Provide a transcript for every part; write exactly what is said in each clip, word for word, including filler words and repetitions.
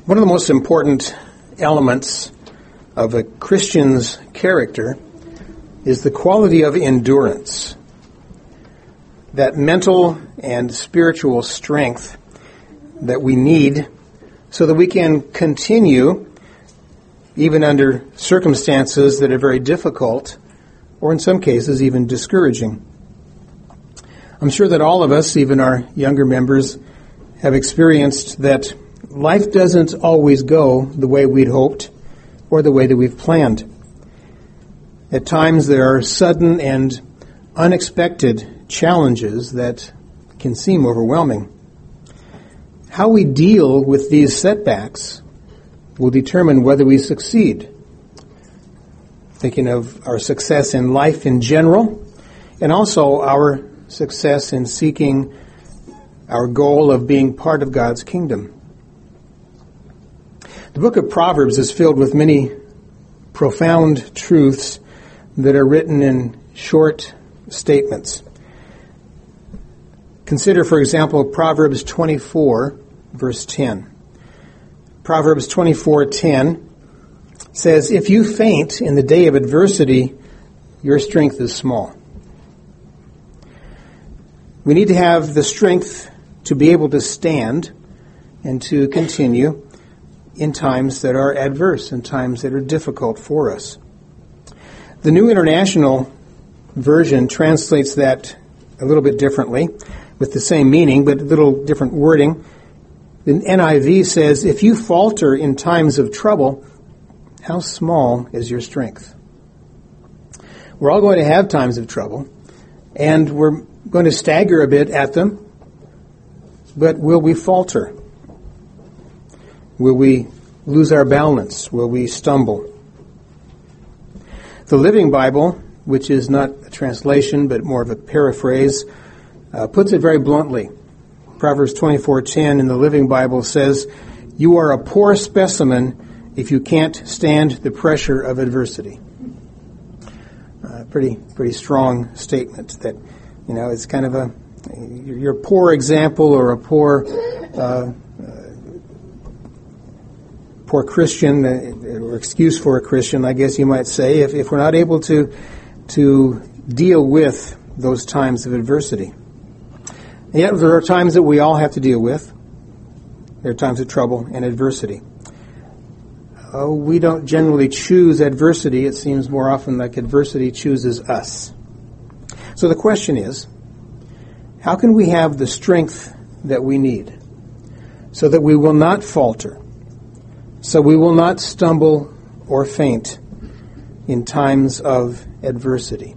One of the most important elements of a Christian's character is the quality of endurance, that mental and spiritual strength that we need so that we can continue even under circumstances that are very difficult or in some cases even discouraging. I'm sure that all of us, even our younger members, have experienced that life doesn't always go the way we'd hoped or the way that we've planned. At times there are sudden and unexpected challenges that can seem overwhelming. How we deal with these setbacks will determine whether we succeed. Thinking of our success in life in general, and also our success in seeking our goal of being part of God's kingdom. The book of Proverbs is filled with many profound truths that are written in short statements. Consider, for example, Proverbs twenty-four, verse ten. Proverbs twenty-four ten says, "If you faint in the day of adversity, your strength is small." We need to have the strength to be able to stand and to continue in times that are adverse, in times that are difficult for us. The New International Version translates that a little bit differently, with the same meaning, but a little different wording. The N I V says, "If you falter in times of trouble, how small is your strength?" We're all going to have times of trouble, and we're going to stagger a bit at them, but will we falter? Will we lose our balance? Will we stumble? The Living Bible, which is not a translation but more of a paraphrase, uh, puts it very bluntly. Proverbs twenty-four ten in the Living Bible says, "You are a poor specimen if you can't stand the pressure of adversity." Uh, pretty, pretty strong statement that, you know, it's kind of a, you're a poor example or a poor, uh, poor Christian, or excuse for a Christian, I guess you might say, if, if we're not able to to deal with those times of adversity. And yet there are times that we all have to deal with. There are times of trouble and adversity. Oh, we don't generally choose adversity. It seems more often like adversity chooses us. So the question is, how can we have the strength that we need so that we will not falter, so we will not stumble or faint in times of adversity?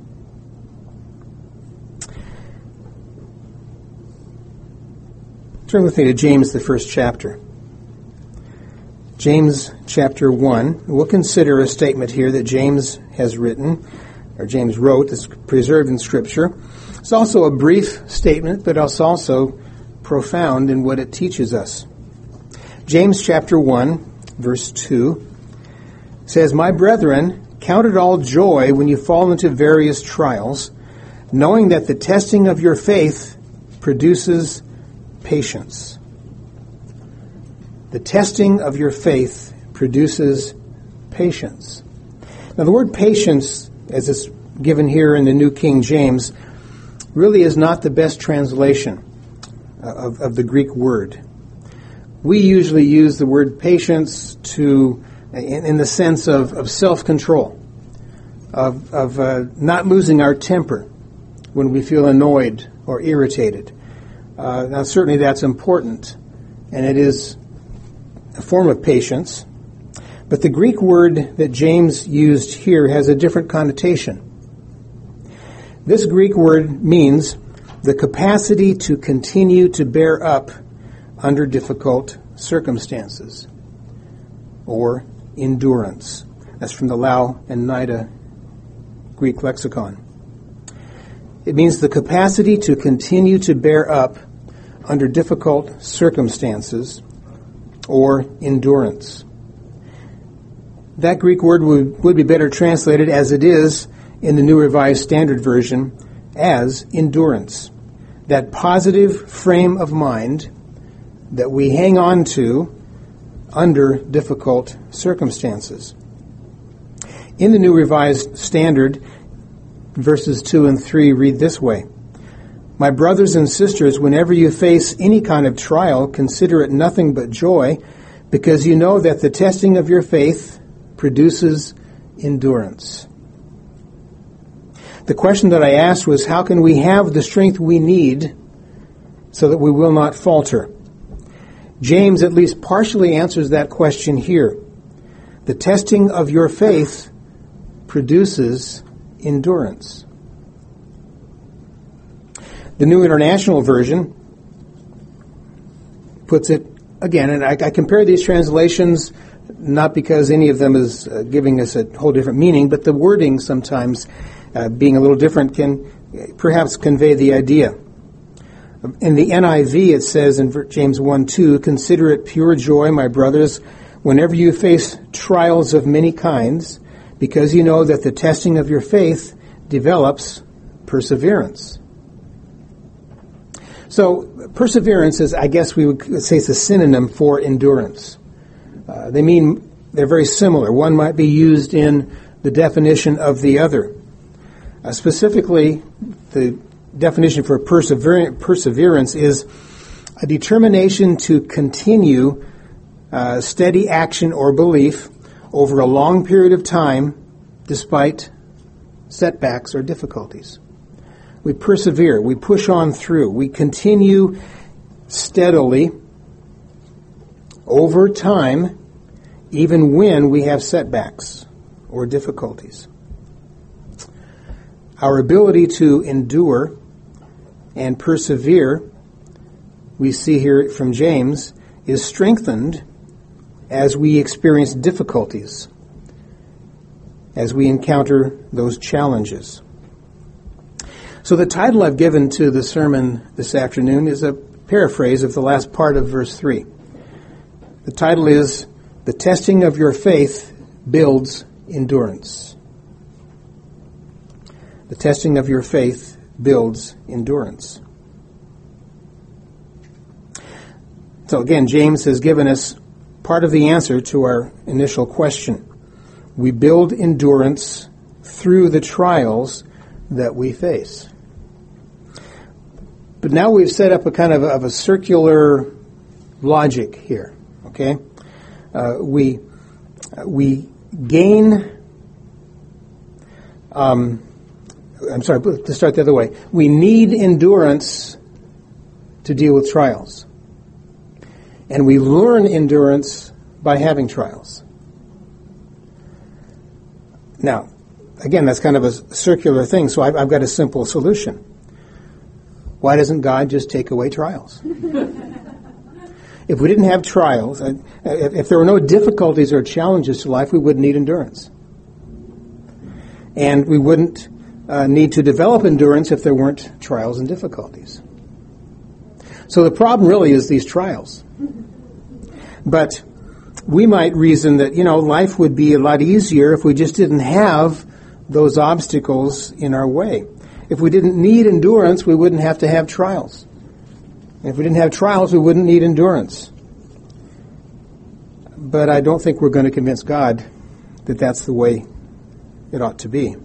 Turn with me to James, the first chapter. James chapter one. We'll consider a statement here that James has written, or James wrote, that's preserved in Scripture. It's also a brief statement, but it's also profound in what it teaches us. James chapter one, verse two, says, "My brethren, count it all joy when you fall into various trials, knowing that the testing of your faith produces patience." The testing of your faith produces patience. Now, the word patience, as it's given here in the New King James, really is not the best translation of, of the Greek word. We usually use the word patience to, in, in the sense of, of self-control, of, of uh, not losing our temper when we feel annoyed or irritated. Uh, now, certainly that's important, and it is a form of patience. But the Greek word that James used here has a different connotation. This Greek word means the capacity to continue to bear up under difficult circumstances, or endurance. That's from the Lau and Nida Greek lexicon. It means the capacity to continue to bear up under difficult circumstances, or endurance. That Greek word would, would be better translated, as it is in the New Revised Standard Version, as endurance. That positive frame of mind that we hang on to under difficult circumstances. In the New Revised Standard, verses two and three read this way: "My brothers and sisters, whenever you face any kind of trial, consider it nothing but joy, because you know that the testing of your faith produces endurance." The question that I asked was, how can we have the strength we need so that we will not falter? James at least partially answers that question here. The testing of your faith produces endurance. The New International Version puts it again, and I, I compare these translations not because any of them is uh, giving us a whole different meaning, but the wording sometimes uh, being a little different can perhaps convey the idea. In the N I V, it says in James one two, "Consider it pure joy, my brothers, whenever you face trials of many kinds, because you know that the testing of your faith develops perseverance." So perseverance is, I guess we would say, it's a synonym for endurance. Uh, they mean they're very similar. One might be used in the definition of the other. Uh, specifically, the definition for persever- perseverance is a determination to continue uh, steady action or belief over a long period of time despite setbacks or difficulties. We persevere, we push on through, we continue steadily over time, even when we have setbacks or difficulties. Our ability to endure and persevere, we see here from James, is strengthened as we experience difficulties, as we encounter those challenges. So the title I've given to the sermon this afternoon is a paraphrase of the last part of verse three. The title is, "The Testing of Your Faith Builds Endurance." The testing of your faith builds endurance. So again, James has given us part of the answer to our initial question. We build endurance through the trials that we face. But now we've set up a kind of a, of a circular logic here. Okay, uh, we we gain. Um, I'm sorry. To start the other way, we need endurance to deal with trials, and we learn endurance by having trials. Now, again, that's kind of a circular thing. So I've, I've got a simple solution. Why doesn't God just take away trials? If we didn't have trials, if there were no difficulties or challenges to life, we wouldn't need endurance. And we wouldn't uh, need to develop endurance if there weren't trials and difficulties. So the problem really is these trials. But we might reason that, you know, life would be a lot easier if we just didn't have those obstacles in our way. If we didn't need endurance, we wouldn't have to have trials. And if we didn't have trials, we wouldn't need endurance. But I don't think we're going to convince God that that's the way it ought to be.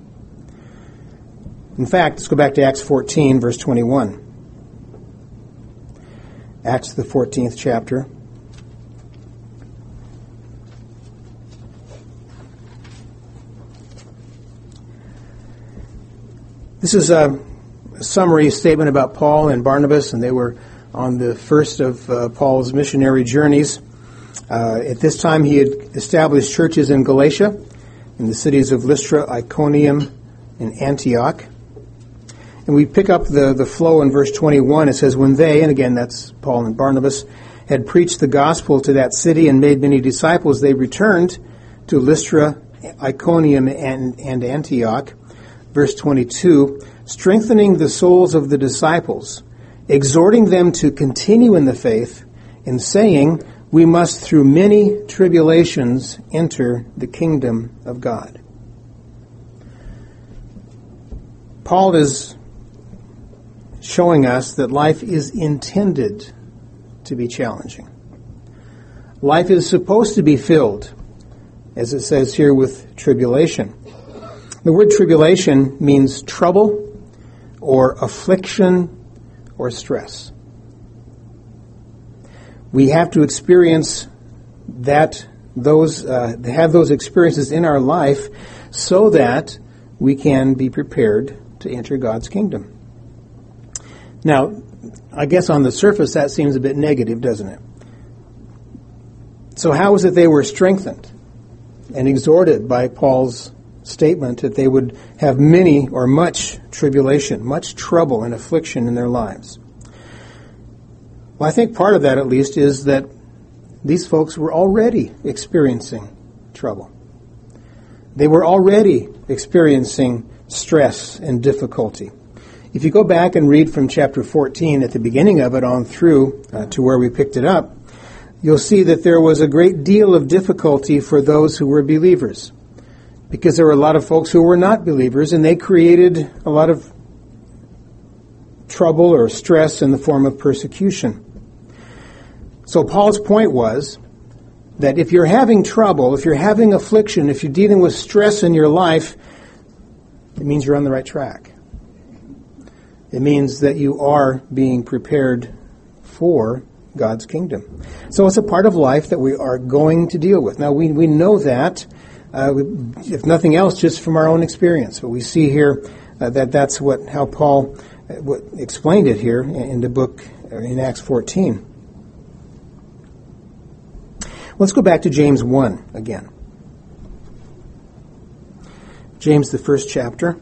In fact, let's go back to Acts fourteen, verse twenty-one. Acts, the fourteenth chapter. This is a summary statement about Paul and Barnabas, and they were on the first of uh, Paul's missionary journeys. Uh, at this time, he had established churches in Galatia, in the cities of Lystra, Iconium, and Antioch. And we pick up the, the flow in verse twenty-one. It says, "When they," and again that's Paul and Barnabas, "had preached the gospel to that city and made many disciples, they returned to Lystra, Iconium, and, and Antioch." Verse twenty-two, "Strengthening the souls of the disciples, exhorting them to continue in the faith, and saying, we must through many tribulations enter the kingdom of God." Paul is showing us that life is intended to be challenging. Life is supposed to be filled, as it says here, with tribulation. The word tribulation means trouble or affliction or stress. We have to experience that, those, uh, have those experiences in our life so that we can be prepared to enter God's kingdom. Now, I guess on the surface that seems a bit negative, doesn't it? So how is it they were strengthened and exhorted by Paul's statement that they would have many or much tribulation, much trouble and affliction in their lives? Well, I think part of that, at least, is that these folks were already experiencing trouble. They were already experiencing stress and difficulty. If you go back and read from chapter fourteen at the beginning of it on through uh, to where we picked it up, you'll see that there was a great deal of difficulty for those who were believers, because there were a lot of folks who were not believers, and they created a lot of trouble or stress in the form of persecution. So Paul's point was that if you're having trouble, if you're having affliction, if you're dealing with stress in your life, it means you're on the right track. It means that you are being prepared for God's kingdom. So it's a part of life that we are going to deal with. Now, we, we know that, uh, if nothing else, just from our own experience. But we see here uh, that that's what how Paul uh, what explained it here in, in the book, uh, in Acts fourteen. Let's go back to James one again. James, the first chapter.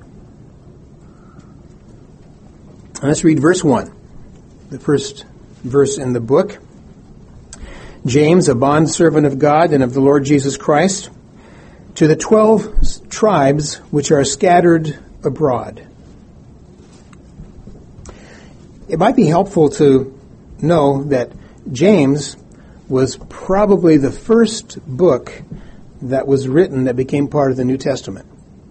Let's read verse one, the first verse in the book. James, a bondservant of God and of the Lord Jesus Christ, to the twelve tribes which are scattered abroad. It might be helpful to know that James was probably the first book that was written that became part of the New Testament.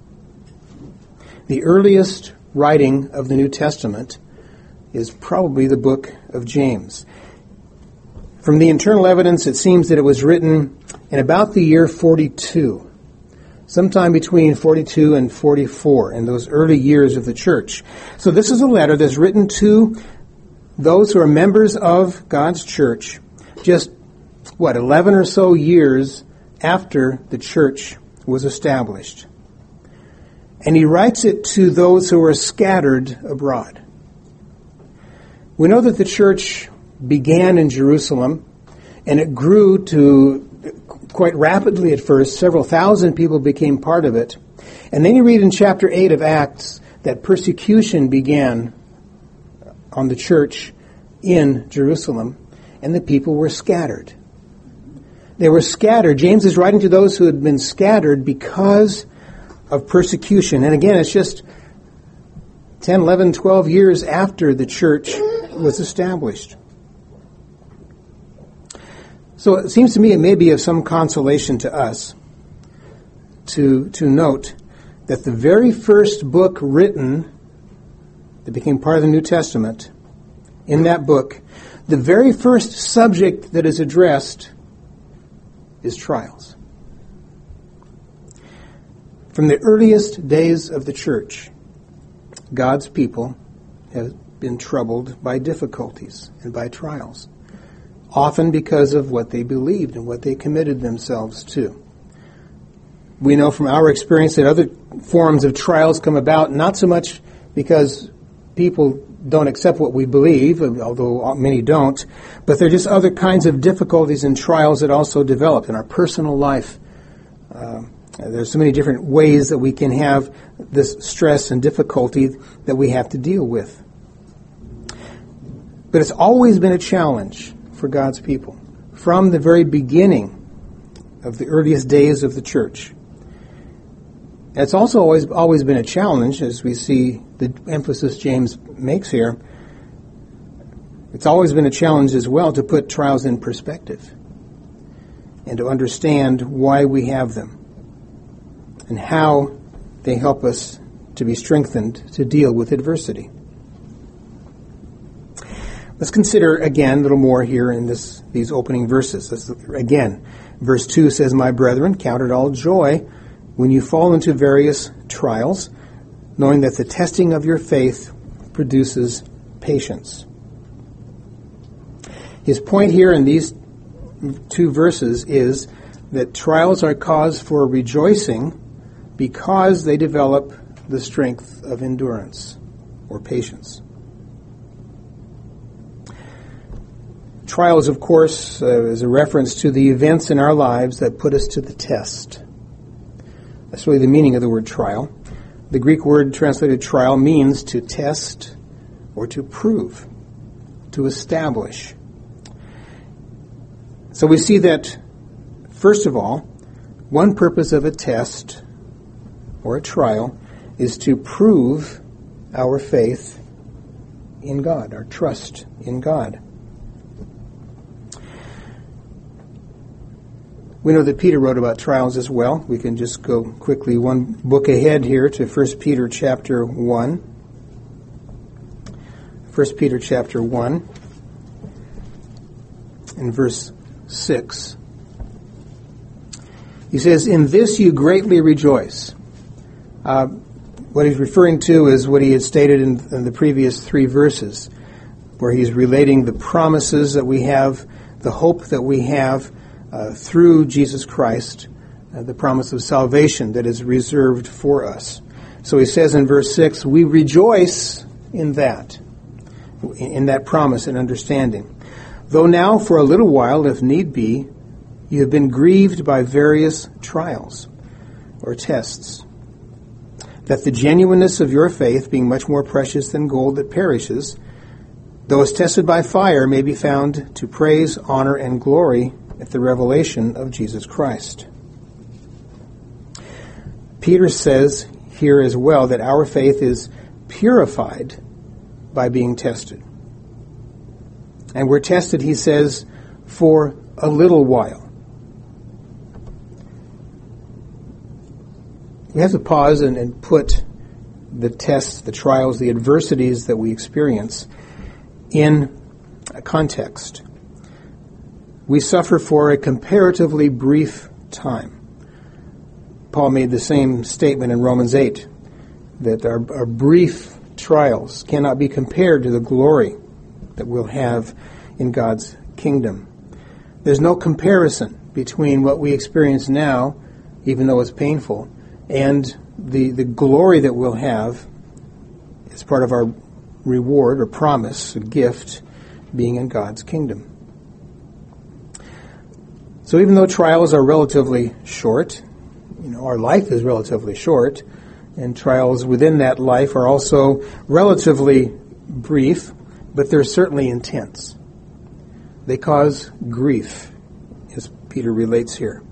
The earliest writing of the New Testament is probably the book of James. From the internal evidence, it seems that it was written in about the year forty-two, sometime between forty-two and forty-four, in those early years of the church. So this is a letter that's written to those who are members of God's church, just, what, eleven or so years after the church was established. And he writes it to those who are scattered abroad. We know that the church began in Jerusalem, and it grew to quite rapidly at first. Several thousand people became part of it. And then you read in chapter eight of Acts that persecution began on the church in Jerusalem, and the people were scattered. They were scattered. James is writing to those who had been scattered because of persecution. And again, it's just ten, eleven, twelve years after the church was established. So it seems to me it may be of some consolation to us to, to note that the very first book written that became part of the New Testament, in that book, the very first subject that is addressed is trials. From the earliest days of the church, God's people have been troubled by difficulties and by trials, often because of what they believed and what they committed themselves to. We know from our experience that other forms of trials come about, not so much because people don't accept what we believe, although many don't, but they're just other kinds of difficulties and trials that also develop in our personal life. Uh, there's so many different ways that we can have this stress and difficulty that we have to deal with. But it's always been a challenge for God's people from the very beginning of the earliest days of the church. It's also always always been a challenge, as we see the emphasis James makes here. It's always been a challenge as well to put trials in perspective and to understand why we have them and how they help us to be strengthened to deal with adversity. Let's consider again a little more here in this these opening verses. Let's, again, verse two says, "My brethren, count it all joy when you fall into various trials, knowing that the testing of your faith produces patience." His point here in these two verses is that trials are cause for rejoicing because they develop the strength of endurance or patience. Trials, of course, uh, is a reference to the events in our lives that put us to the test. That's really the meaning of the word trial. The Greek word translated trial means to test or to prove, to establish. So we see that, first of all, one purpose of a test or a trial is to prove our faith in God, our trust in God. We know that Peter wrote about trials as well. We can just go quickly one book ahead here to First Peter chapter one. First Peter chapter one and verse six. He says, "In this you greatly rejoice." Uh, what he's referring to is what he had stated in, in the previous three verses, where he's relating the promises that we have, the hope that we have uh, through Jesus Christ, uh, the promise of salvation that is reserved for us. So he says in verse six, we rejoice in that, in that promise and understanding. "Though now for a little while, if need be, you have been grieved by various trials," or tests, "that the genuineness of your faith, being much more precious than gold that perishes, though it's tested by fire, may be found to praise, honor, and glory at the revelation of Jesus Christ." Peter says here as well that our faith is purified by being tested. And we're tested, he says, for a little while. We have to pause and, and put the tests, the trials, the adversities that we experience in a context. We suffer for a comparatively brief time. Paul made the same statement in Romans eight, that our, our brief trials cannot be compared to the glory that we'll have in God's kingdom. There's no comparison between what we experience now, even though it's painful, and the, the glory that we'll have as part of our reward or promise, a gift, being in God's kingdom. So even though trials are relatively short, you know, our life is relatively short, and trials within that life are also relatively brief, but they're certainly intense. They cause grief, as Peter relates here.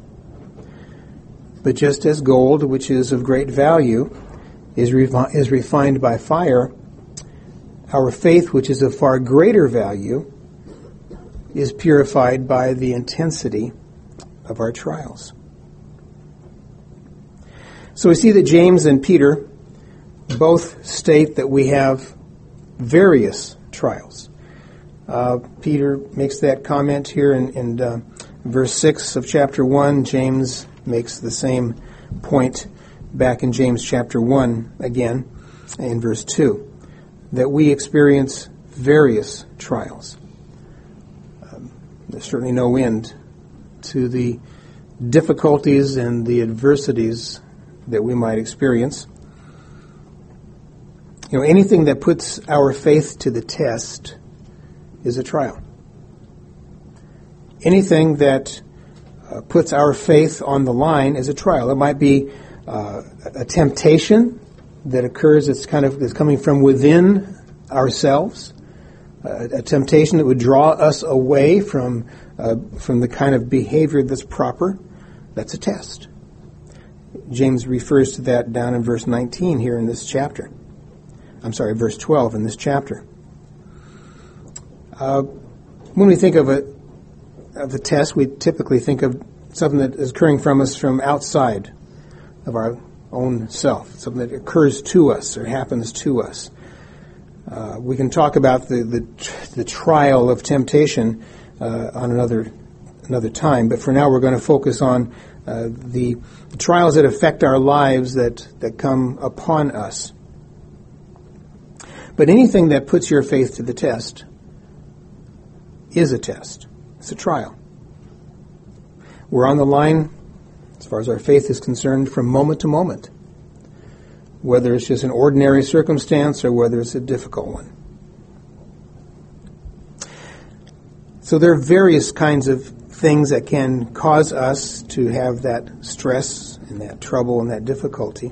But just as gold, which is of great value, is, refi- is refined by fire, our faith, which is of far greater value, is purified by the intensity of our trials. So we see that James and Peter both state that we have various trials. Uh, Peter makes that comment here in, in uh, verse six of chapter one. James makes the same point back in James chapter one again in verse two, that we experience various trials. Um, there's certainly no end to the difficulties and the adversities that we might experience. You know, anything that puts our faith to the test is a trial. Anything that uh, puts our faith on the line is a trial. It might be uh, a temptation that occurs that's kind of that's coming from within ourselves, uh, a temptation that would draw us away from uh, from the kind of behavior that's proper. That's a test. James refers to that down in verse nineteen here in this chapter. I'm sorry, verse twelve in this chapter. Uh, when we think of a of the test, we typically think of something that is occurring from us from outside of our own self, something that occurs to us or happens to us. Uh, we can talk about the, the, the trial of temptation uh, on another another time, but for now we're going to focus on uh, the, the trials that affect our lives that, that come upon us. But anything that puts your faith to the test is a test. It's a trial. We're on the line, as far as our faith is concerned, from moment to moment, whether it's just an ordinary circumstance or whether it's a difficult one. So there are various kinds of things that can cause us to have that stress and that trouble and that difficulty.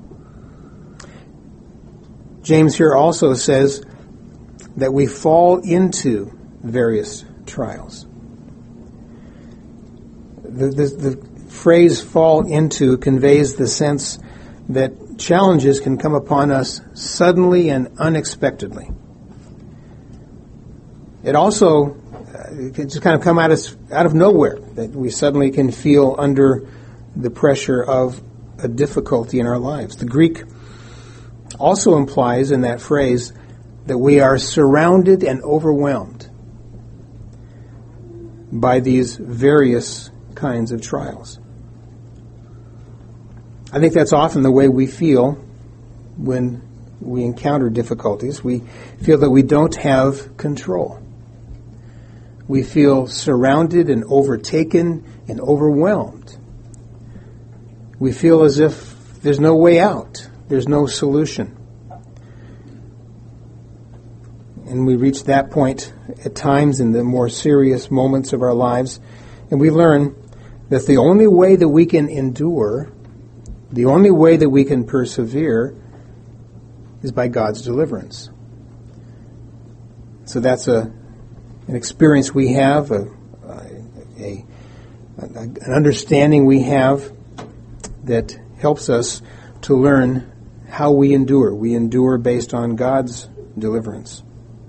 James here also says that we fall into various trials. The, the, the phrase fall into conveys the sense that challenges can come upon us suddenly and unexpectedly. It also uh, it can just kind of come at us out of nowhere, that we suddenly can feel under the pressure of a difficulty in our lives. The Greek also implies in that phrase that we are surrounded and overwhelmed by these various kinds of trials. I think that's often the way we feel when we encounter difficulties. We feel that we don't have control. We feel surrounded and overtaken and overwhelmed. We feel as if there's no way out. There's no solution. And we reach that point at times in the more serious moments of our lives, and we learn that the only way that we can endure, the only way that we can persevere, is by God's deliverance. So that's a an experience we have, a, a, a an understanding we have that helps us to learn how we endure. We endure based on God's deliverance.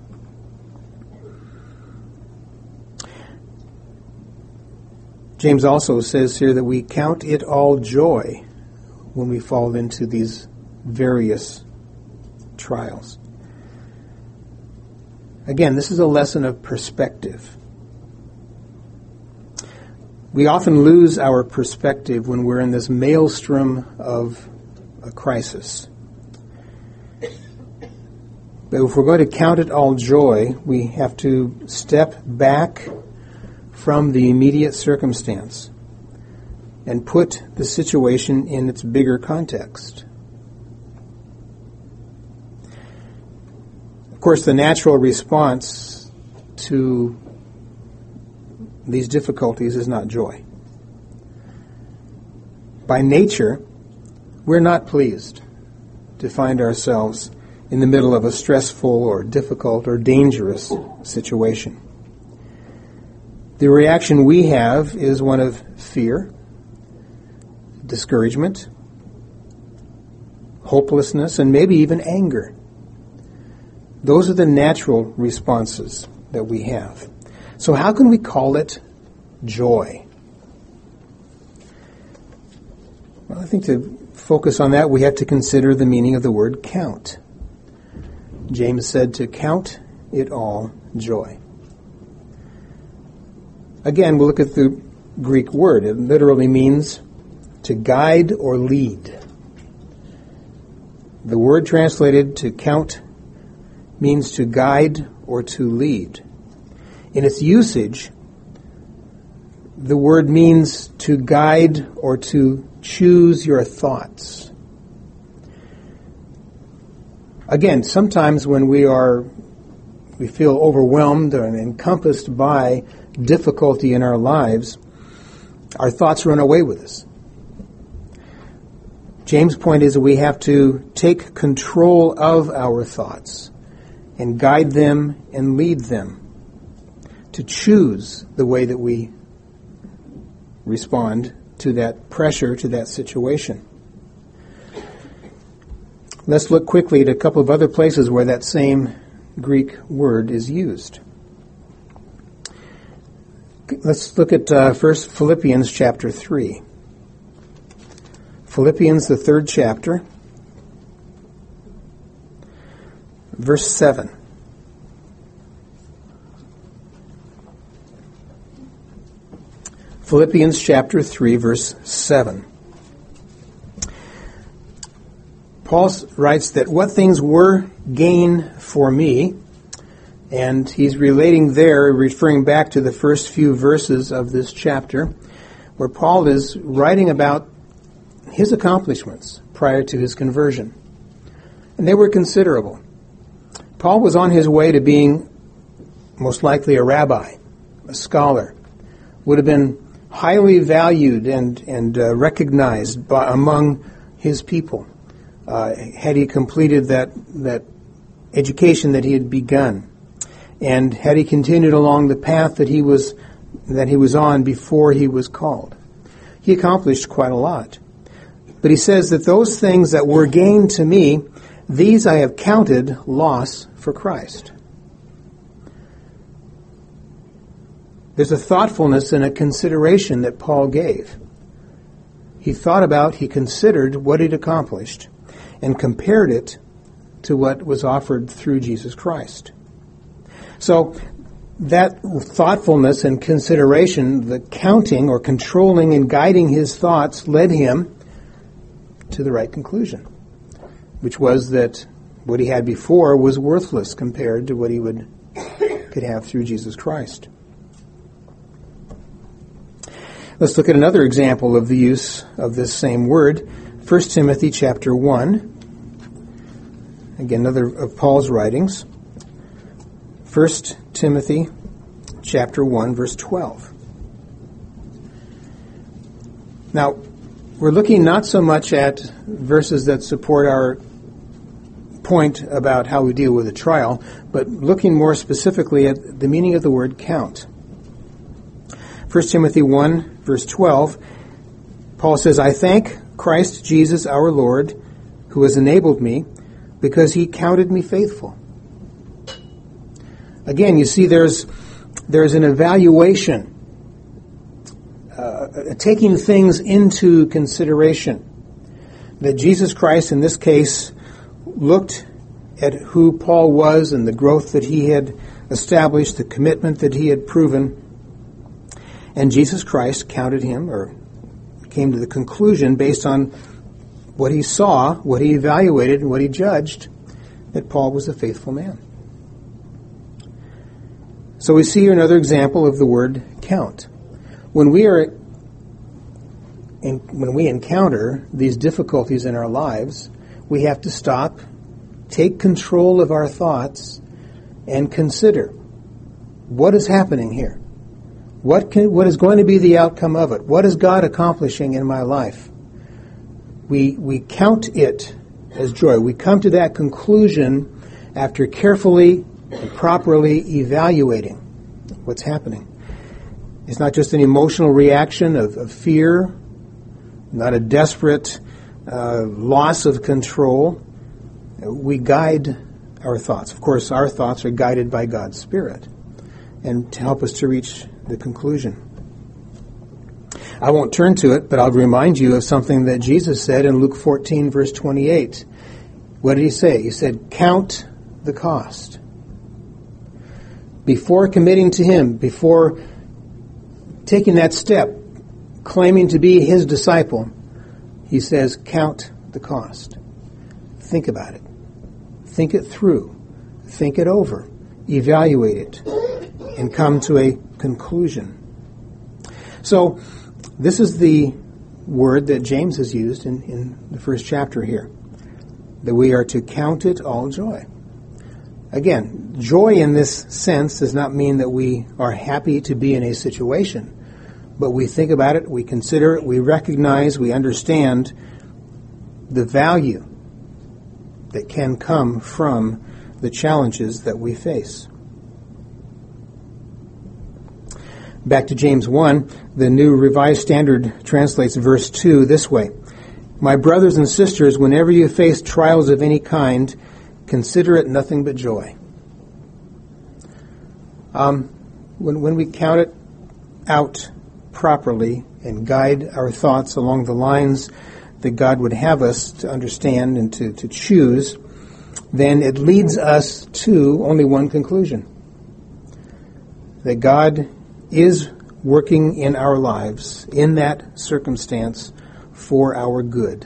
James also says here that we count it all joy when we fall into these various trials. Again, this is a lesson of perspective. We often lose our perspective when we're in this maelstrom of a crisis. But if we're going to count it all joy, we have to step back from the immediate circumstance and put the situation in its bigger context. Of course, the natural response to these difficulties is not joy. By nature, we're not pleased to find ourselves in the middle of a stressful or difficult or dangerous situation. The reaction we have is one of fear, discouragement, hopelessness, and maybe even anger. Those are the natural responses that we have. So how can we call it joy? Well, I think to focus on that, we have to consider the meaning of the word count. James said to count it all joy. Again, we'll look at the Greek word. It literally means to guide or lead. The word translated to count means to guide or to lead. In its usage, the word means to guide or to choose your thoughts. Again, sometimes when we are, we feel overwhelmed and encompassed by difficulty in our lives, our thoughts run away with us. James' point is that we have to take control of our thoughts and guide them and lead them, to choose the way that we respond to that pressure, to that situation. Let's look quickly at a couple of other places where that same Greek word is used. Let's look at uh, first Philippians chapter three. Philippians, the third chapter. verse seven. Philippians chapter three, verse seven. Paul writes that what things were gain for me, and he's relating there, referring back to the first few verses of this chapter, where Paul is writing about his accomplishments prior to his conversion. And they were considerable. Paul was on his way to being most likely a rabbi, a scholar, would have been highly valued and, and uh, recognized by, among his people. Uh, had he completed that that education that he had begun, and had he continued along the path that he was that he was on before he was called, he accomplished quite a lot. But he says that those things that were gain to me, these I have counted loss for Christ. There's a thoughtfulness and a consideration that Paul gave. He thought about, he considered what he'd accomplished, and compared it to what was offered through Jesus Christ. So that thoughtfulness and consideration, the counting or controlling and guiding his thoughts, led him to the right conclusion, which was that what he had before was worthless compared to what he would could have through Jesus Christ. Let's look at another example of the use of this same word, First Timothy chapter one. Again, another of Paul's writings. First Timothy chapter one, verse twelve. Now, we're looking not so much at verses that support our point about how we deal with a trial, but looking more specifically at the meaning of the word count. First Timothy one, verse twelve, Paul says, I thank Christ Jesus our Lord, who has enabled me, because he counted me faithful. Again, you see there's there's an evaluation, uh, taking things into consideration. That Jesus Christ, in this case, looked at who Paul was and the growth that he had established, the commitment that he had proven, and Jesus Christ counted him, or came to the conclusion based on what he saw, what he evaluated, and what he judged, that Paul was a faithful man. So we see here another example of the word count. When we are in, when we encounter these difficulties in our lives, we have to stop, take control of our thoughts, and consider what is happening here. What can, what is going to be the outcome of it? What is God accomplishing in my life? We we count it as joy. We come to that conclusion after carefully and properly evaluating what's happening. It's not just an emotional reaction of, of fear, not a desperate uh, loss of control. We guide our thoughts. Of course, our thoughts are guided by God's Spirit, and to help us to reach the conclusion. I won't turn to it, but I'll remind you of something that Jesus said in Luke fourteen, verse twenty-eight. What did he say? He said, count the cost. Before committing to him, before taking that step, claiming to be his disciple, he says, count the cost. Think about it. Think it through. Think it over. Evaluate it. And come to a conclusion. So, this is the word that James has used in, in the first chapter here. That we are to count it all joy. Again, joy in this sense does not mean that we are happy to be in a situation. But we think about it, we consider it, we recognize, we understand the value that can come from the challenges that we face. Back to James one, the New Revised Standard translates verse two this way. My brothers and sisters, whenever you face trials of any kind, consider it nothing but joy. Um, when, when we count it out properly and guide our thoughts along the lines that God would have us to understand and to, to choose, then it leads us to only one conclusion: that God is working in our lives, in that circumstance, for our good.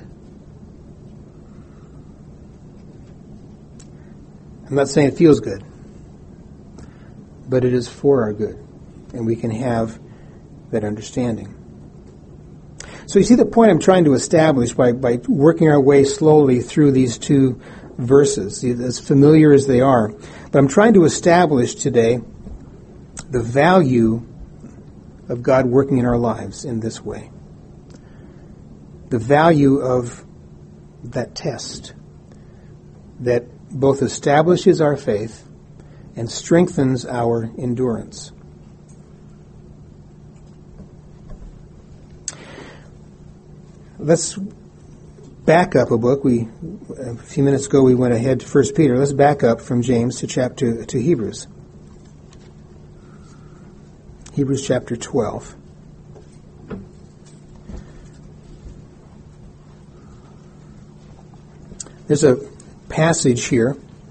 I'm not saying it feels good, but it is for our good, and we can have that understanding. So you see the point I'm trying to establish by, by working our way slowly through these two verses, as familiar as they are. But I'm trying to establish today the value of God working in our lives in this way. The value of that test that both establishes our faith and strengthens our endurance. Let's back up a book. We a few minutes ago we went ahead to First Peter. Let's back up from James to chapter to Hebrews. Hebrews chapter twelve. There's a passage here.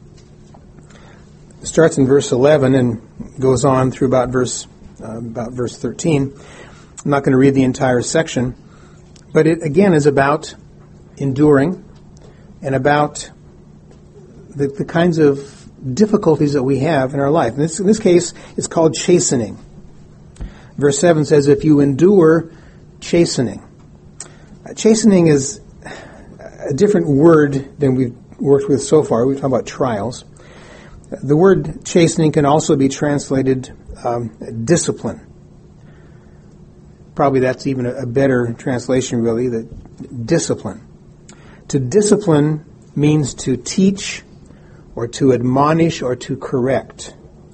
It starts in verse eleven and goes on through about verse uh, about verse thirteen. I'm not going to read the entire section, but it again is about enduring and about the, the kinds of difficulties that we have in our life. In this, in this case, it's called chastening. Verse seven says, if you endure chastening. Uh, chastening is a different word than we've worked with so far. We've talked about trials. The word chastening can also be translated um, discipline. Probably that's even a, a better translation, really, that discipline. To discipline means to teach or to admonish or to correct.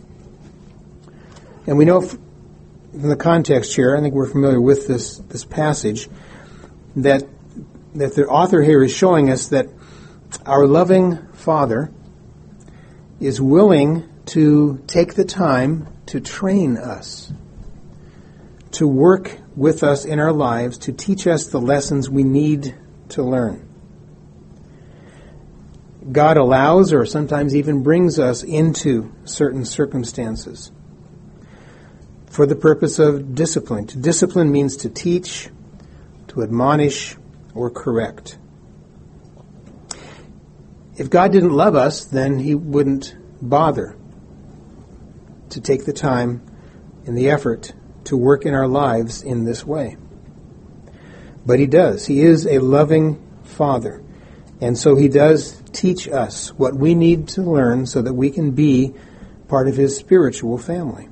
And we know from the context here, I think we're familiar with this, this passage, that that the author here is showing us that our loving Father is willing to take the time to train us, to work with us in our lives, to teach us the lessons we need to learn. God allows or sometimes even brings us into certain circumstances for the purpose of discipline. To discipline means to teach, to admonish, or correct. If God didn't love us, then He wouldn't bother to take the time and the effort to work in our lives in this way. But He does. He is a loving Father. And so He does teach us what we need to learn so that we can be part of His spiritual family.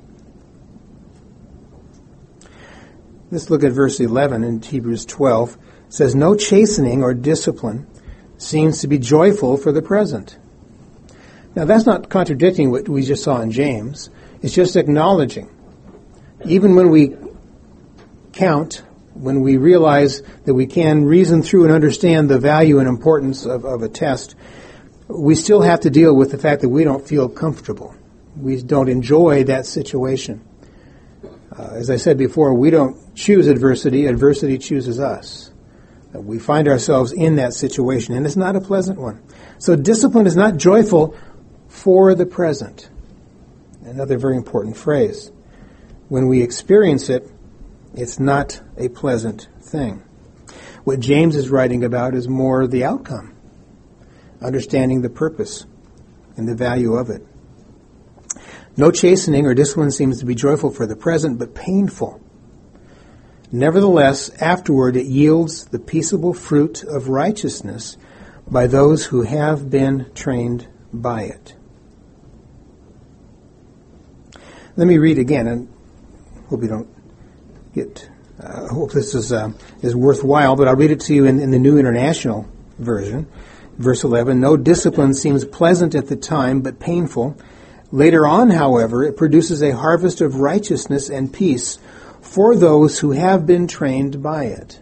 Let's look at verse eleven in Hebrews twelve. It says, no chastening or discipline seems to be joyful for the present. Now that's not contradicting what we just saw in James. It's just acknowledging. Even when we count, when we realize that we can reason through and understand the value and importance of, of a test, we still have to deal with the fact that we don't feel comfortable. We don't enjoy that situation. Uh, as I said before, we don't choose adversity. Adversity chooses us. We find ourselves in that situation, and it's not a pleasant one. So discipline is not joyful for the present. Another very important phrase. When we experience it, it's not a pleasant thing. What James is writing about is more the outcome, understanding the purpose and the value of it. No chastening or discipline seems to be joyful for the present, but painful. Nevertheless, afterward it yields the peaceable fruit of righteousness by those who have been trained by it. Let me read again, and hope you don't get. I uh, hope this is uh, is worthwhile, but I'll read it to you in, in the New International Version. Verse eleven: no discipline seems pleasant at the time, but painful. Later on, however, it produces a harvest of righteousness and peace for those who have been trained by it.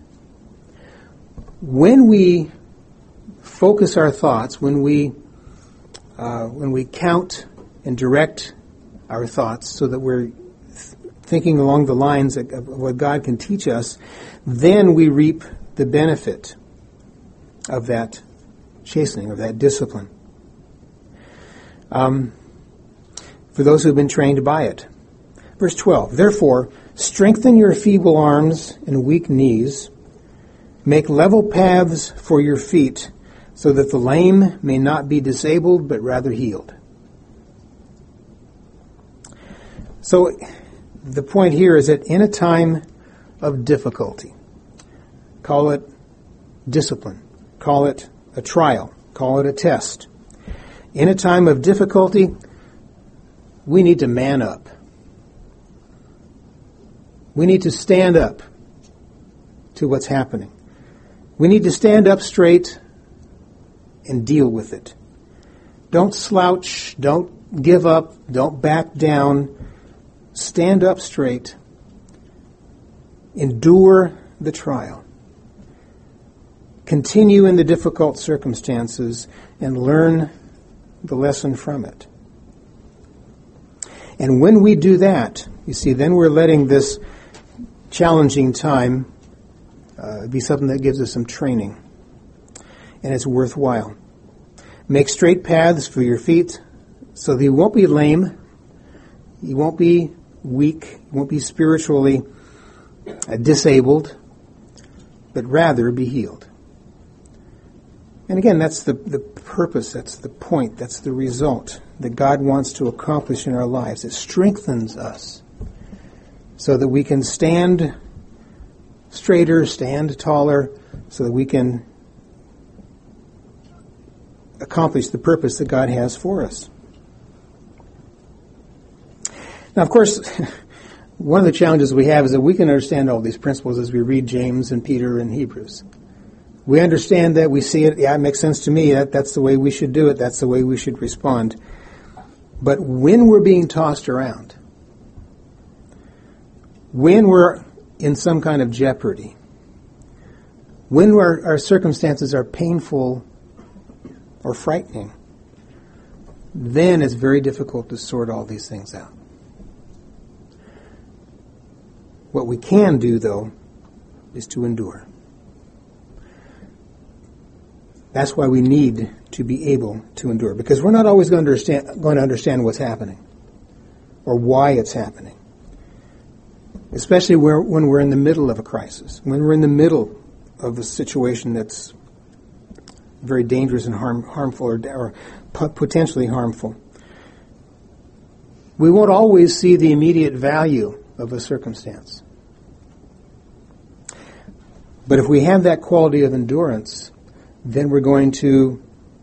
When we focus our thoughts, when we uh, when we count and direct our thoughts so that we're th- thinking along the lines of, of what God can teach us, then we reap the benefit of that chastening, of that discipline. um, for those who have been trained by it. Verse twelve, therefore, strengthen your feeble arms and weak knees. Make level paths for your feet, so that the lame may not be disabled, but rather healed. So the point here is that in a time of difficulty, call it discipline, call it a trial, call it a test. In a time of difficulty, we need to man up. We need to stand up to what's happening. We need to stand up straight and deal with it. Don't slouch, don't give up, don't back down. Stand up straight. Endure the trial. Continue in the difficult circumstances and learn the lesson from it. And when we do that, you see, then we're letting this challenging time uh, be something that gives us some training. And it's worthwhile. Make straight paths for your feet so that you won't be lame, you won't be weak, you won't be spiritually uh, disabled, but rather be healed. And again, that's the, the purpose, that's the point, that's the result that God wants to accomplish in our lives. It strengthens us so that we can stand straighter, stand taller, so that we can accomplish the purpose that God has for us. Now, of course, one of the challenges we have is that we can understand all these principles as we read James and Peter and Hebrews. We understand that, we see it, yeah, it makes sense to me, that, that's the way we should do it, that's the way we should respond. But when we're being tossed around, when we're in some kind of jeopardy, when our, our circumstances are painful or frightening, then it's very difficult to sort all these things out. What we can do, though, is to endure. That's why we need to be able to endure, because we're not always going to understand, going to understand what's happening or why it's happening, especially where, when we're in the middle of a crisis, when we're in the middle of a situation that's very dangerous and harm, harmful or, or potentially harmful. We won't always see the immediate value of a circumstance. But if we have that quality of endurance, then we're going to,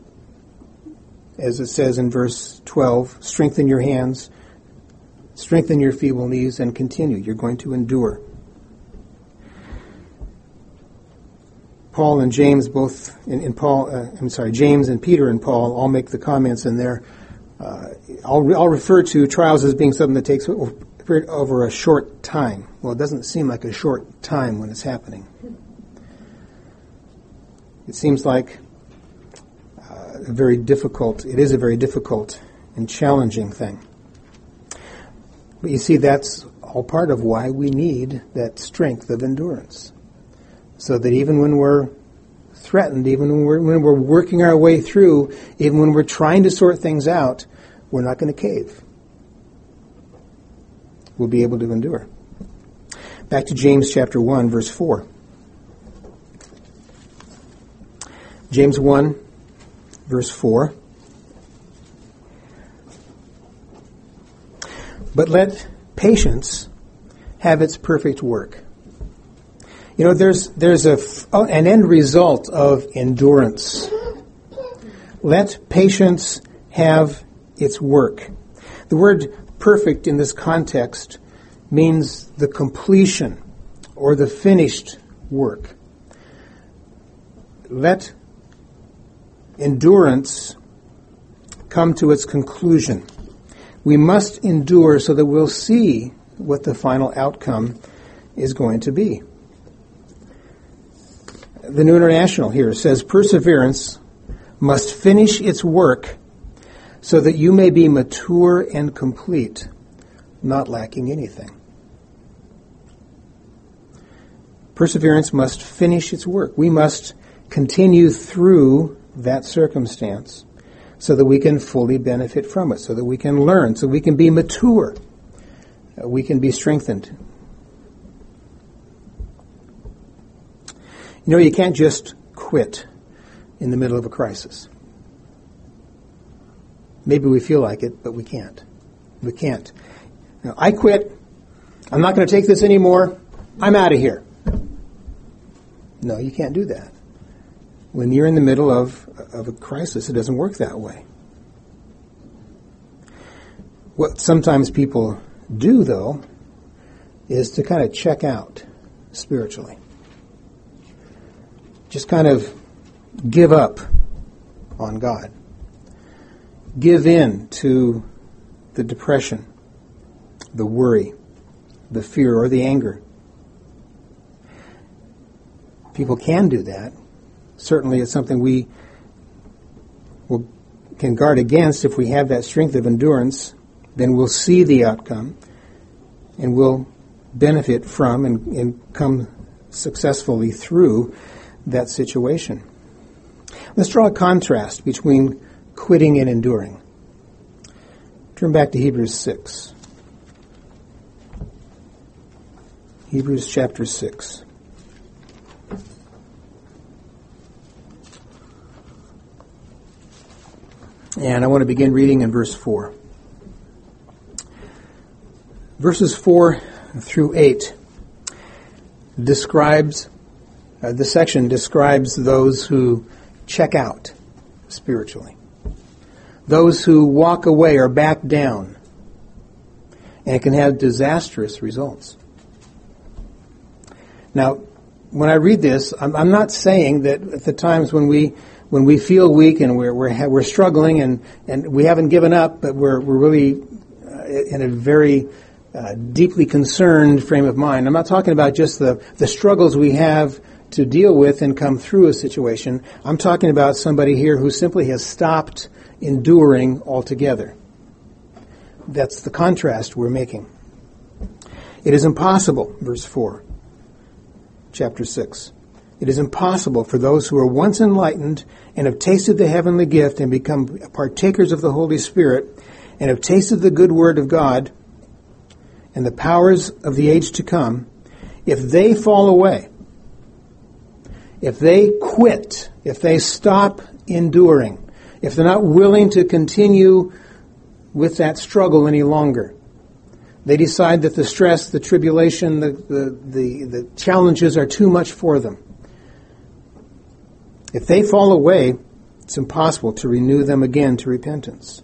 as it says in verse twelve, strengthen your hands, strengthen your feeble knees, and continue. You're going to endure. Paul and James both, in, in Paul, uh, I'm sorry, James and Peter and Paul all make the comments in there. Uh, I'll, re- I'll refer to trials as being something that takes over a short time. Well, it doesn't seem like a short time when it's happening. It seems like uh, a very difficult, it is a very difficult and challenging thing. But you see, that's all part of why we need that strength of endurance. So that even when we're threatened, even when we're, when we're working our way through, even when we're trying to sort things out, we're not going to cave. We'll be able to endure. Back to James chapter one, verse four. James one, verse four. But let patience have its perfect work. You know, there's there's a, an end result of endurance. Let patience have its work. The word perfect in this context means the completion or the finished work. Let endurance come to its conclusion. We must endure so that we'll see what the final outcome is going to be. The New International here says, perseverance must finish its work so that you may be mature and complete, not lacking anything. Perseverance must finish its work. We must continue through that circumstance so that we can fully benefit from it, so that we can learn, so we can be mature, uh, we can be strengthened. You know, you can't just quit in the middle of a crisis. Maybe we feel like it, but we can't. We can't. Now, I quit. I'm not going to take this anymore. I'm out of here. No, you can't do that. When you're in the middle of, of a crisis, it doesn't work that way. What sometimes people do, though, is to kind of check out spiritually. Just kind of give up on God. Give in to the depression, the worry, the fear, or the anger. People can do that. Certainly it's something we will, can guard against if we have that strength of endurance. Then we'll see the outcome and we'll benefit from and, and come successfully through that situation. Let's draw a contrast between quitting and enduring. Turn back to Hebrews six. Hebrews chapter six. And I want to begin reading in verse four. Verses four through eight describes, uh, the section describes those who check out spiritually. Those who walk away or back down. And it can have disastrous results. Now, when I read this, I'm, I'm not saying that at the times when we when we feel weak and we're we're, we're struggling and, and we haven't given up, but we're we're really uh, in a very uh, deeply concerned frame of mind. I'm not talking about just the, the struggles we have to deal with and come through a situation. I'm talking about somebody here who simply has stopped enduring altogether. That's the contrast we're making. It is impossible, verse four, chapter six. It is impossible for those who are once enlightened and have tasted the heavenly gift and become partakers of the Holy Spirit and have tasted the good word of God and the powers of the age to come, if they fall away, if they quit, if they stop enduring, if they're not willing to continue with that struggle any longer, they decide that the stress, the tribulation, the, the, the, the challenges are too much for them. If they fall away, it's impossible to renew them again to repentance.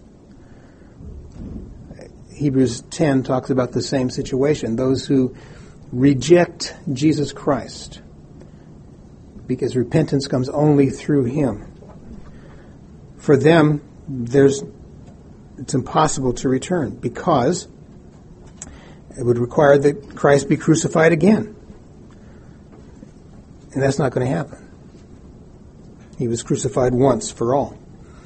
Hebrews ten talks about the same situation. Those who reject Jesus Christ, because repentance comes only through Him. For them, there's it's impossible to return because it would require that Christ be crucified again. And that's not going to happen. He was crucified once for all.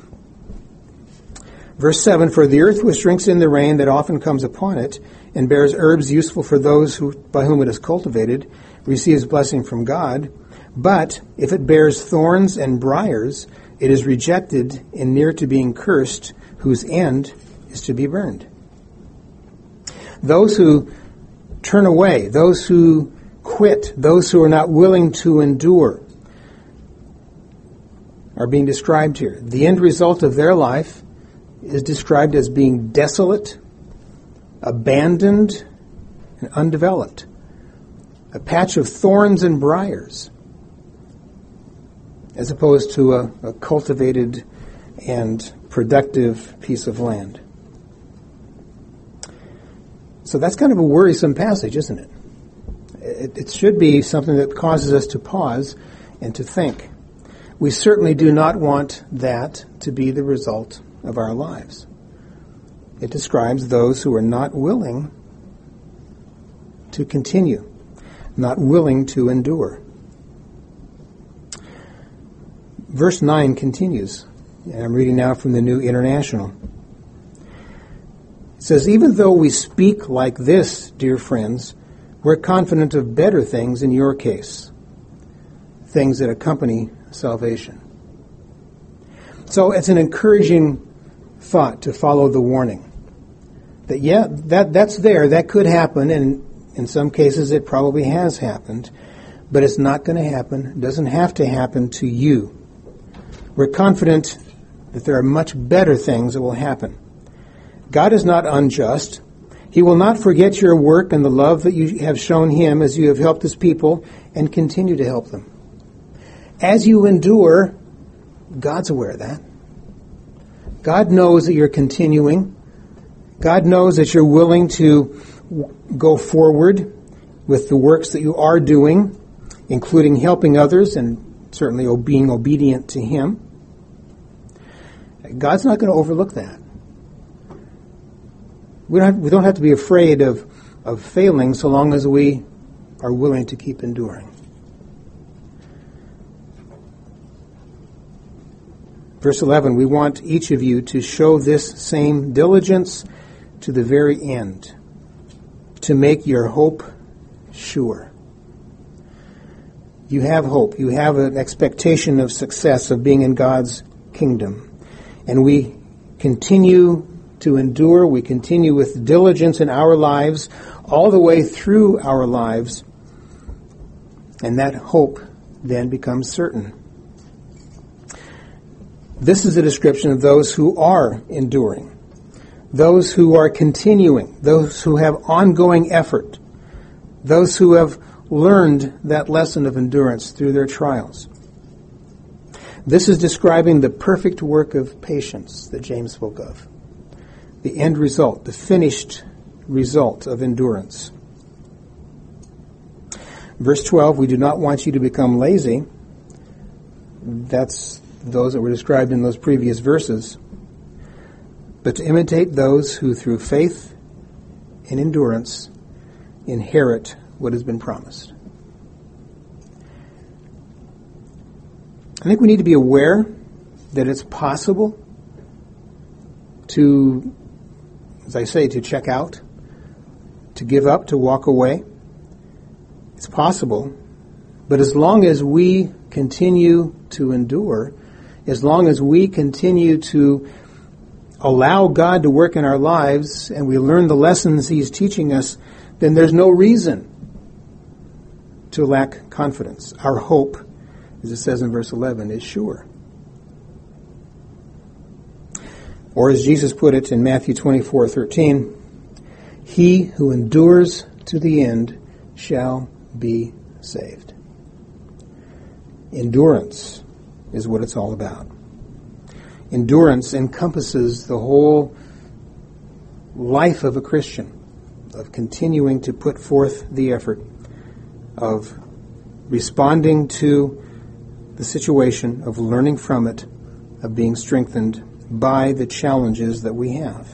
Verse seven, for the earth which drinks in the rain that often comes upon it and bears herbs useful for those who by whom it is cultivated receives blessing from God. But if it bears thorns and briars, it is rejected and near to being cursed, whose end is to be burned. Those who turn away, those who quit, those who are not willing to endure are being described here. The end result of their life is described as being desolate, abandoned, and undeveloped. A patch of thorns and briars, as opposed to a, a cultivated and productive piece of land. So that's kind of a worrisome passage, isn't it? It, it should be something that causes us to pause and to think. We certainly do not want that to be the result of our lives. It describes those who are not willing to continue, not willing to endure. Verse nine continues, and I'm reading now from the New International. It says, even though we speak like this, dear friends, we're confident of better things in your case, things that accompany salvation. So it's an encouraging thought to follow the warning. That, yeah, that that's there. That could happen, and in some cases it probably has happened. But it's not going to happen. It doesn't have to happen to you. We're confident that there are much better things that will happen. God is not unjust. He will not forget your work and the love that you have shown Him as you have helped His people and continue to help them. As you endure, God's aware of that. God knows that you're continuing. God knows that you're willing to go forward with the works that you are doing, including helping others and certainly being obedient to Him. God's not going to overlook that. We don't have, we don't have to be afraid of, of failing so long as we are willing to keep enduring. Verse eleven, we want each of you to show this same diligence to the very end, to make your hope sure. You have hope. You have an expectation of success, of being in God's kingdom. And we continue to endure. We continue with diligence in our lives, all the way through our lives. And that hope then becomes certain. This is a description of those who are enduring, those who are continuing, those who have ongoing effort, those who have learned that lesson of endurance through their trials. This is describing the perfect work of patience that James spoke of, the end result, the finished result of endurance. Verse twelve, we do not want you to become lazy. That's those that were described in those previous verses, but to imitate those who through faith and endurance inherit what has been promised. I think we need to be aware that it's possible to, as I say, to check out, to give up, to walk away. It's possible, but as long as we continue to endure, as long as we continue to allow God to work in our lives and we learn the lessons He's teaching us, then there's no reason to lack confidence. Our hope, as it says in verse eleven, is sure. Or as Jesus put it in Matthew twenty-four thirteen, he who endures to the end shall be saved. Endurance is what it's all about. Endurance encompasses the whole life of a Christian, of continuing to put forth the effort, of responding to the situation, of learning from it, of being strengthened by the challenges that we have.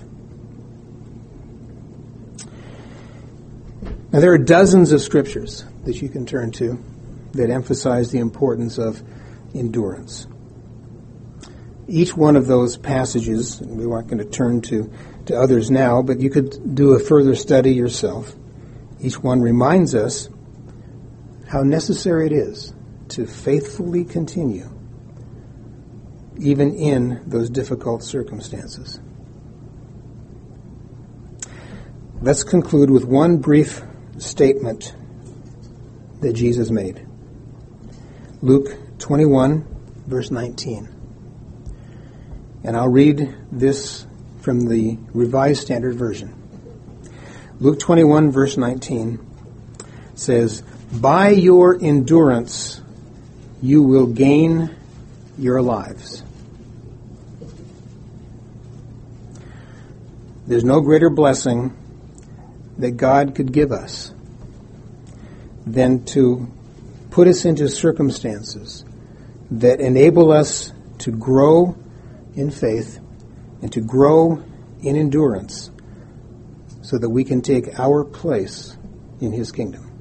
Now, there are dozens of scriptures that you can turn to that emphasize the importance of endurance. Each one of those passages, and we aren't going to turn to, to others now, but you could do a further study yourself. Each one reminds us how necessary it is to faithfully continue, even in those difficult circumstances. Let's conclude with one brief statement that Jesus made. Luke twenty-one, verse nineteen. And I'll read this from the Revised Standard Version. Luke twenty-one, verse nineteen says, "By your endurance you will gain your lives." There's no greater blessing that God could give us than to put us into circumstances that enable us to grow in faith and to grow in endurance so that we can take our place in His kingdom.